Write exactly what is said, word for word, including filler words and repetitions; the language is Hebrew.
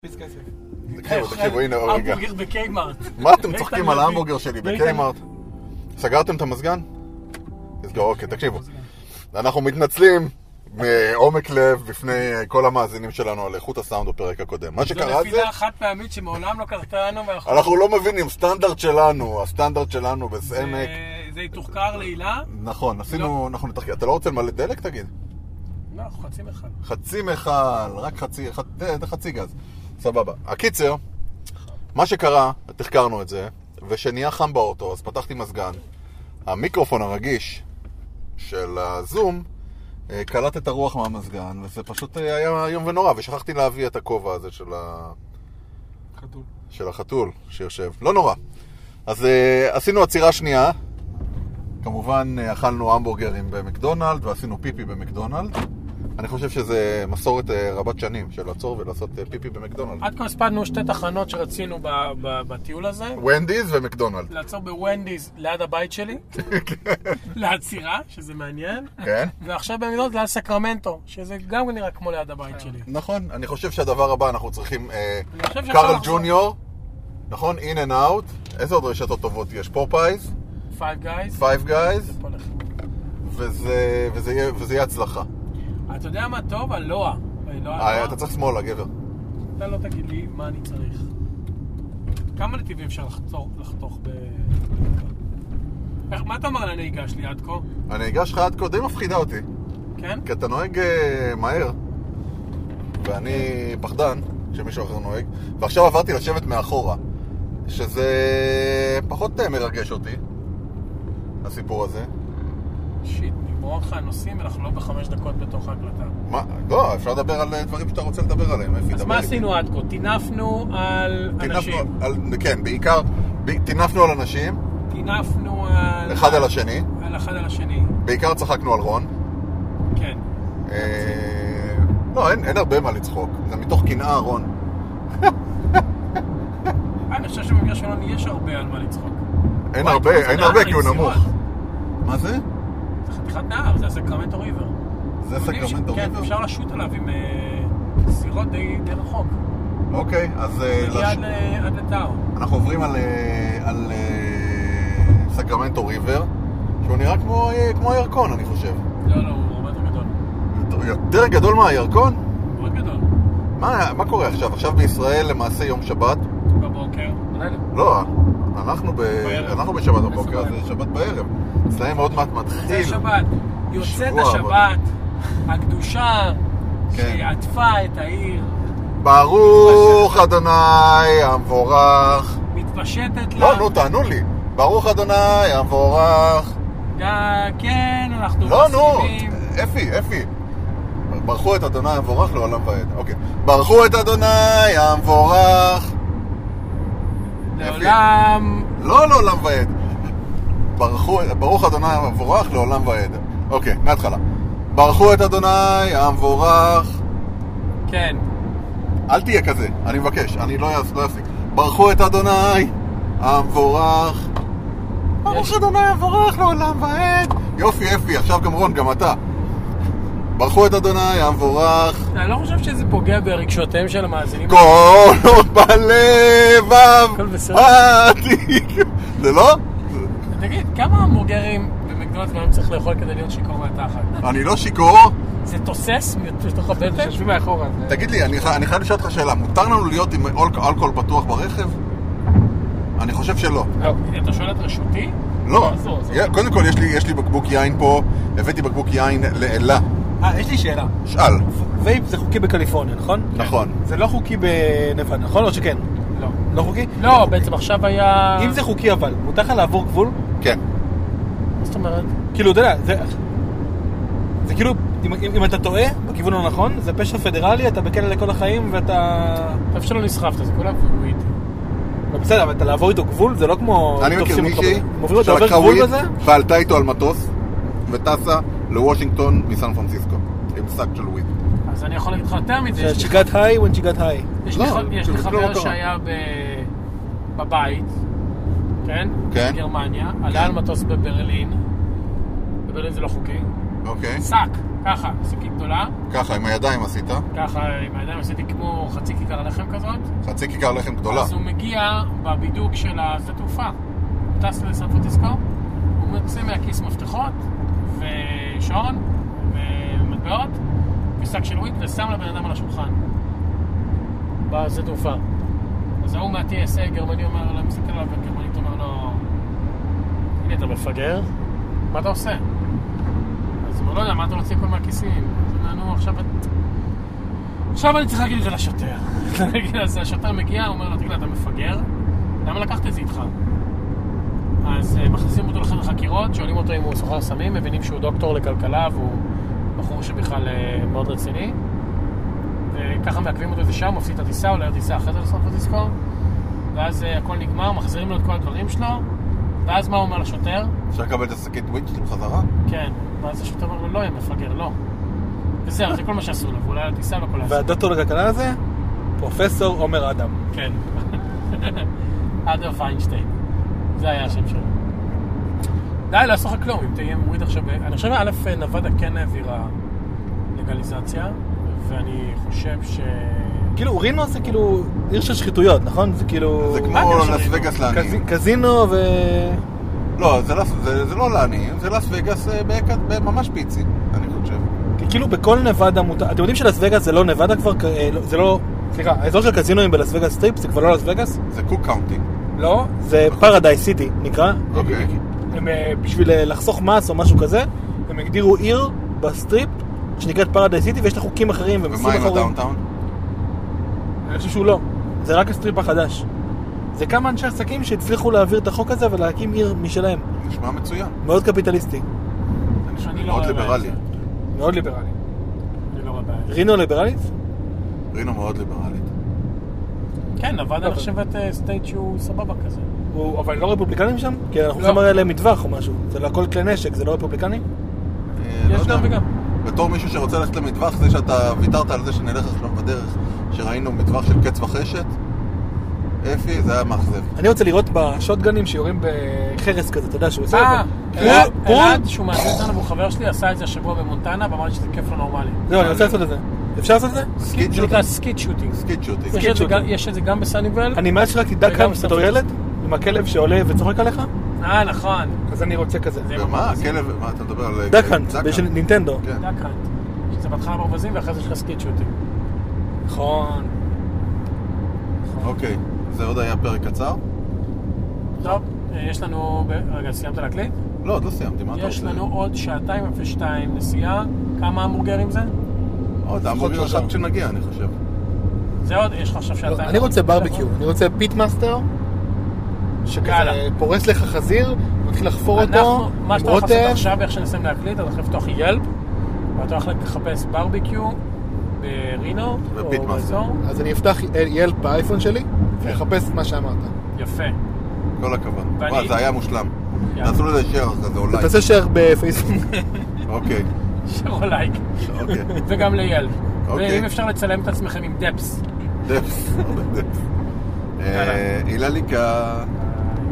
תקשיבו, תקשיבו, הנה רגע. המבורגר בקיימארט. מה אתם צוחקים על ההמבורגר שלי בקיימארט? סגרתם את המזגן? תסגר, אוקיי, תקשיבו. אנחנו מתנצלים מעומק לב בפני כל המאזינים שלנו על איכות הסאונד בפרק הקודם. מה שקרה זה... זו נפילה אחת פעמית שמעולם לא קרתה לנו. אנחנו לא מבינים, סטנדרט שלנו, הסטנדרט שלנו בסעמק. זה יתוחקר לעילה? נכון, עשינו, אנחנו נתחקר. אתה לא רוצה למלא דלק, תגיד? לא, חצי מכל. חצי מכל, רק חצי, חצי גז. סבבה. הקיצר, מה שקרה, תחקרנו את זה, ושנהיה חם באוטו, אז פתחתי מזגן. המיקרופון הרגיש של הזום קלט את הרוח מהמזגן, וזה פשוט היה יום ונורא, ושכחתי להביא את הכובע הזה של ה... חתול. של החתול שיושב. לא נורא. אז עשינו עצירה שנייה. כמובן אכלנו המבורגרים במקדונלד, ועשינו פיפי במקדונלד. אני חושב שזה מסורת רבת שנים של לעצור ולעשות פיפי במקדונלד. עד כה הספדנו שתי תחנות שרצינו בטיול הזה. ונדיז ומקדונלד. לעצור בוונדיז ליד הבית שלי. לעצירה, שזה מעניין. כן. ועכשיו במקדונלד ליד סקרמנטו, שזה גם נראה כמו ליד הבית שלי. נכון, אני חושב שהדבר הבא אנחנו צריכים... קארל ג'וניור, נכון? אין אנד אאוט. איזה עוד רשתות טובות יש? פופייז? פייב גייז. פייב גייז. וזה יהיה הצלחה. אתה יודע מה טוב? הלואה. אתה צריך שמאלה, גבר. אתה לא תגיד לי מה אני צריך. כמה נתיבים אפשר לחתוך ב... מה אתה אומר על הנהיגה שלי עד כה? הנהיגה שלך עד כה די מפחידה אותי. כן? כי אתה נוהג מהר, ואני פחדן כשמישהו אחר נוהג, ועכשיו עברתי לשבת מאחורה, שזה פחות מרגש אותי, הסיפור הזה. שיט, נגמור אותך הנושאים, אנחנו לא בחמש דקות בתוך ההקלטה. מה? לא, אפשר לדבר על דברים שאתה רוצה לדבר עליהם. אז מה עשינו עד כה? תינפנו על אנשים. כן, בעיקר תינפנו על אנשים. תינפנו על... אחד על השני. על אחד על השני. בעיקר צחקנו על רון. כן. לא, אין הרבה מה לצחוק. זה מתוך קנאה, רון. אני חושב שבמקרה שלנו יש הרבה על מה לצחוק. אין הרבה, אין הרבה כי הוא נמוך. מה זה? זה חתיכת נהר, זה הסקרמנטו ריבר. זה סקרמנטו ריבר? כן, אפשר לשוט עליו עם סירות די רחוק. אוקיי, אז... נגיע עד לטאו. אנחנו עוברים על סקרמנטו ריבר, שהוא נראה כמו הירקון, אני חושב. לא, לא, הוא הרבה יותר גדול. יותר גדול מה, הירקון? מאוד גדול. מה קורה עכשיו? עכשיו בישראל למעשה יום שבת? בבוקר. לא, אנחנו בשבת בבוקר, אז זה שבת בערב. אצלהם מאוד מעט מתחיל. זה שבת. יוצאת השבת, הקדושה, שעטפה את העיר. ברוך אדוני המבורך. מתפשטת לה. לא, נו, תענו לי. ברוך אדוני המבורך. כן, אנחנו לא, נו, אפי, אפי. ברכו את אדוני המבורך לעולם ועד. אוקיי. ברכו את אדוני המבורך. לעולם... לא לעולם ועד. ברוך אדוני המבורך לעולם ועד. אוקיי, מההתחלה. ברכו את אדוני המבורך. כן. אל תהיה כזה, אני מבקש, אני לא אפסיק. ברכו את אדוני המבורך. ברוך אדוני המבורך לעולם ועד. יופי, יפי, עכשיו גם רון, גם אתה. ברכו את אדוני המבורך. אני לא חושב שזה פוגע ברגשותיהם של המאזינים. כל עוד בלבב. הכל בסדר. זה לא? תגיד, כמה המבורגרים במקדונלדס מה צריך לאכול כדי להיות שיקור מהתחת? אני לא שיקור. זה תוסס מתוך הבטן? שושבי מאחורה. תגיד לי, אני חייב לשאול אותך שאלה. מותר לנו להיות עם אלכוהול פתוח ברכב? אני חושב שלא. אתה שואל את רשותי? לא. קודם כל, יש לי בקבוק יין פה. הבאתי בקבוק יין לאלה. אה, יש לי שאלה. שאל. וייפ זה חוקי בקליפורניה, נכון? נכון. זה לא חוקי בנבדה, נכון? או שכן? לא. לא חוקי? לא, בעצם עכשיו היה... אם זה חוקי אבל, מותר לך לעבור גבול? כן. מה זאת אומרת? כאילו, אתה יודע, זה... זה כאילו, אם, אם אתה טועה בכיוון הנכון, זה פשע פדרלי, אתה בכלא לכל החיים ואתה... טוב שלא נסחפת, זה כולה וויד. לא בסדר, אבל אתה לעבור איתו גבול, זה לא כמו... אני מכיר מישהי שלקחה וויד ועלתה איתו על מטוס וטסה לוושינגטון מסן פרנסיסקו עם שק של וויד. אז אני יכול להגיד לך יותר מזה. She got high when she got high. יש לי חבר שהיה בבית, כן? בגרמניה, עלה על מטוס בברלין. בברלין זה לא חוקי. אוקיי. שק. ככה, שקית גדולה. ככה, עם הידיים עשית. ככה, עם הידיים עשיתי כמו חצי כיכר לחם כזאת. חצי כיכר לחם גדולה. אז הוא מגיע בבידוק של השדה תעופה. הוא טס לסן פרנסיסקו, הוא מוצא מהכיס מפתחות, ושעון, ומטבעות, ושק של וויט, ושם לבן אדם על השולחן. בשדה תעופה. אז ההוא מה-טי אס איי גרמני אומר, לא מסתכל עליו, וגרמנית אומר לו, הנה אתה מפגר, מה אתה עושה? אז הוא אומר, לא יודע, מה אתה רוצה כל מהכיסים? אז הוא אומר, עכשיו... עכשיו אני צריך להגיד את זה לשוטר. אז השוטר מגיע, הוא אומר לו, תגיד, אתה מפגר? למה לקחת את זה איתך? אז מכניסים אותו לחדר חקירות, שואלים אותו אם הוא סוחר סמים, מבינים שהוא דוקטור לכלכלה, והוא בחור שבכלל מאוד רציני. וככה מעכבים אותו איזה שם, מפסיד את הטיסה, עולה לטיסה אחרי זה לסן פרנסיסקו, ואז הכל נגמר, מחזירים לו את כל הדברים שלו, ואז מה הוא אומר לשוטר? אפשר לקבל את השקית וויט שלו בחזרה? כן, ואז השוטר אומר לו, לא, הם מפגר, לא. וזהו, זה כל מה שעשו לו, והוא עולה לטיסה וכל העשו. והדוקטור לכלכלה הזה? פרופסור עומר אדם. כן. אדולף איינשטיין. זה היה השם שלו. די, לא עשו לך כלום, אם תהיה מוריד עכשיו... אני חושב, א', נבדה כן העבירה לגליזציה, ואני חושב ש... כאילו, רינו זה כאילו עיר של שחיתויות, נכון? זה כאילו... זה כמו לס וגאס לעניים. קזינו ו... לא, זה לא לעניים, זה לס וגאס ממש פיצי, אני חושב. כאילו בכל נבדה מותר... אתם יודעים שלס וגאס זה לא נבדה כבר? זה לא... סליחה, האזור של קזינואים בלס וגאס סטריפ זה כבר לא לס וגאס? זה קוק קאונטי. לא, זה פרדייס סיטי נקרא. אוקיי. הם בשביל לחסוך מס או משהו כזה, הם הגדירו עיר בסטריפ שנקראת פרדייס סיטי, ויש לה חוקים אחרים ומסים אחרים. ומה עם הדאונטאון? אני חושב שהוא לא. זה רק הסטריפ החדש. זה כמה אנשי עסקים שהצליחו להעביר את החוק הזה ולהקים עיר משלהם. נשמע מצוין. מאוד קפיטליסטי. זה נשמע מאוד ליברלי. מאוד ליברלי. אני לא רואה בעיה. רינו ליברלית? רינו מאוד ליברלית. כן, נבדה נחשבת סטייט שהוא סבבה כזה. אבל לא רפובליקנים שם? כי אנחנו חושבים עליהם מטווח או משהו. זה לא הכל כלי נשק, זה לא רפובליקני? יש גם וגם. בתור מישהו שרוצה ללכת למטווח, זה שאתה ויתרת על זה שנלך עכשיו בדרך, שראינו מטווח של קץ וחשת, אפי, זה היה מאכזב. אני רוצה לראות בשוטגנים שיורים בחרס כזה, אתה יודע שהוא עושה אה, את אלעד, אלעד, שהוא מעצבן והוא חבר שלי, עשה את זה השבוע במונטנה, ואמר לי שזה כיף לא נורמלי. זהו, אני רוצה לעשות את זה. אפשר לעשות את זה? סקיט זה נקרא שוטינג. סקיט שוטינג. סקיט שוטינג. יש את זה גם- יש את זה גם בסניבל. אני מאז שרקתי דקאנט בתור ילד, עם הכלב שעולה וצוחק עליך, אה, נכון. אז אני רוצה כזה. זה ומה? ממש- הכלב, מה אתה מדבר על... דקאנט, של נינטנדו. כן. דקאנט. שזה בהתחלה ברווזים ואחרי זה יש לך סקיט שוטינג. נכון. אוקיי, זה עוד היה פרק קצר? טוב, אה, יש לנו... ב- רגע, סיימת להקליט? לא, עוד לא סיימתי, מה אתה רוצה? יש לנו עוד שעתיים אפס שתיים נסיעה. כמה המבורגרים זה? עוד המבורגר שלושה. אחד כשנגיע, אני חושב. זה עוד, יש לך עכשיו שעתיים. אני רוצה ברביקיו, אני רוצה פיטמאסטר, שכזה יאללה. פורס לך חזיר, מתחיל לחפור אנחנו, אותו, מה עם שאתה הולך לעשות רוטב. עכשיו, איך שנסיים להקליט, אתה הולך לפתוח ילפ, ואתה הולך לחפש ברביקיו ברינו, ופיטמאסטר. או באזור. אז אני אפתח ילפ באייפון שלי, ואחפש את מה שאמרת. יפה. כל הכבוד. ואני- וואי, זה היה מושלם. יאללה. תעשו לזה שייר כזה, אולי. תעשה שייר בפייסבוק. אוקיי, שרו לייק. אוקיי. וגם לילפ. אוקיי. ואם אפשר לצלם את עצמכם עם דפס. דפס, הרבה דפס. אה, אילליקה.